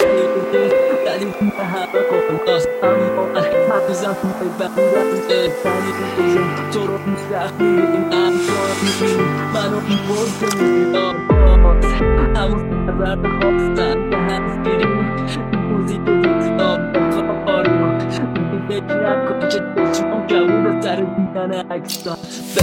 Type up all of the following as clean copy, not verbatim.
شنیدی دلیل همه خلاص، اما من هنوزم میبندم دلیل تو رو می‌فهمیم. منو می‌بردیم همون نظر خواستن که هستیریم موزیک دیدم بخواریم فکر نکن که چشمم کبود سر دیدن عکسان.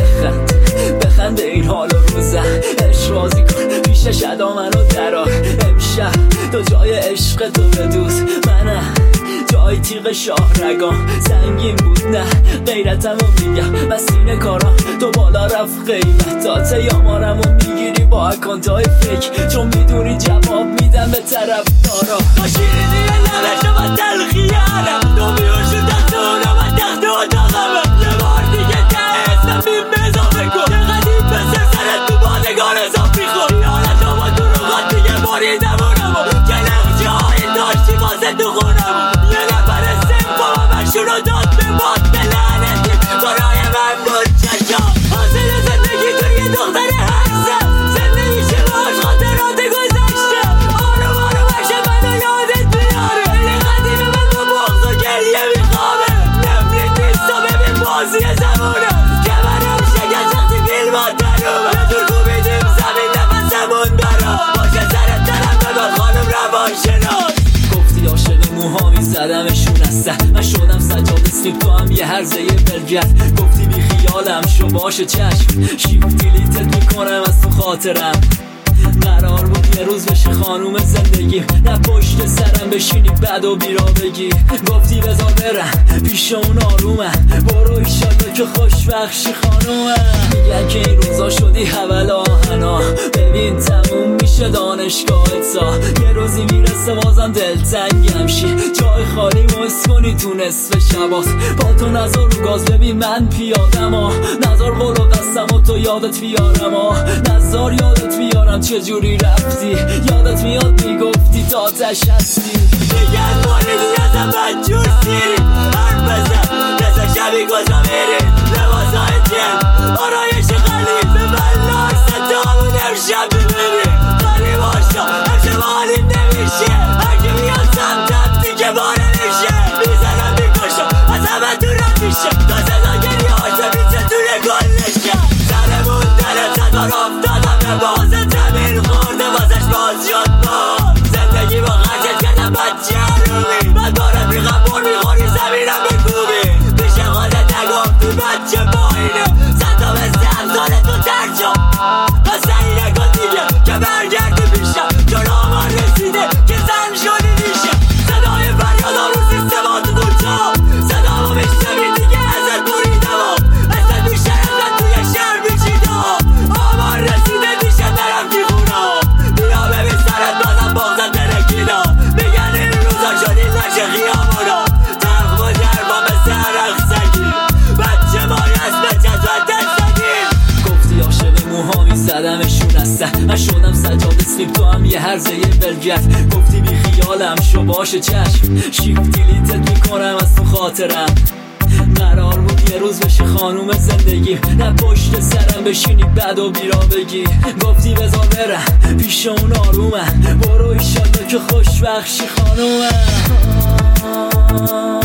بخند به این حال و روزه عشق بازی کن پیش شدا منو درار. امشب تو جای عشق تو بدوز منه، جای تیغ شاه رگام سنگین بود نه غیرتمو میگم من سینه کارم تو بالا رفت قیمتات یامارمو میگیری با اکانتای فیک چون میدونی جواب میدم به طرف دارا. تو شیرینی لبشو و تلخیارم تو بیوشو تختونم و تخت اتاقمم یه بار دیگه ته اسم بیم بزا بکن یه قدیم بسر سرت تو بادگان اضافی خور یادتو با دروغات دیگه باریدمونمو که نقجه های داشتی واسه تو خونمو یه نفر سنگا و مشونو داد به باد به لعنتی برای من بود چشم حاصل زندگی توی یه دختر هرزم زندگیشه باش خاطرات گذشته آروم آروم بشه منو یادت بیاره این قدیم من با بغض و گریه میخوابه نفرت نیست و ببین بازی زمونه که منم شکست وقتی فیلمات درومه یه جور کوبیدیم زمین نفسمون برا باشه سرت دارم بباد خانم روان شناس. گفتی عاشق موهامی زدمشون هستن من شدم سجاد اسلیپ تو هم یه هرزه بلگرد گفتی بی خیالم شو باشه چشم شیف دیلیتت میکنم از تو خاطرم قرار بود یه روز بشه خانوم زندگیم نه پشت سرم بشینی بد و بیرا بگی گفتی بذار برم پیش اون آرومم برو ایشالله که خوشبخشی خانومم میگن که این روزا شدی حول آهنا ببین تموم میشه دانشگاهت سا یه روزی میرسه بازم دلتنگم شی جای خالی مست کنی تو نصف شباس با تو نظر رو گاز ببین من پیادم نظر قول و قسم و تو یادت بیارم نظر یادت بیارم چجوری رفتی یادت میاد میگفتی تا آتش هستی میگن مالیدی ازم بدجور سیری حرف بزن رسا شبی کجا میری لباسای جن آرایش غلیب به من لارست تا همون امشب ببینی خالی باشا امشب حالیم نمیشه هرکی میاد سمتم دیگه باره میشه میزنم میکشم از همه دورم میشه تا صدا گریه هاشو میشه توی گلنشه سرمون داره صدار افتادم به بازه زمین خورده واسش باز شد باز زندگی با خرجت کردم بچه رومی بعد بارت میخوام بر میخوری زمینم بکوبی پیش خودت نگم تو بچه باینه صدا مثل امثال تو ترجم واسه این نکن دیگه که برگردی پیشم چون آمان رسیده که زن شدی نیشه صدای فریادم رو سیستمات گوچم صدامو میشنوی دیگه ازت بریدم اصلا بیشتر ازت توی شهر میچیدم آمان رسیده میشه برم کی خونم بیا ببین سرت بازم بغزت درکیدم میگن این روزا شدی نشه خیامونا تلخ و دربا مثل عرق سگی بچه مای از به جدول دستگیر گفتی عاشق موهامی زدمشون هستن من شدم سجاد اسلیپ تو هم یه هرزه بلگرد گفتی بی خیالم شو باشه چشم شیف دیلیتت میکنم از تو خاطرم قرار بود یه روز بشه خانوم زندگیم نه پشت سرم بشینی بد و بیرا بگی گفتی بذار برم پیش اون آرومم برو ایشالله که خوشبخشی خانومم.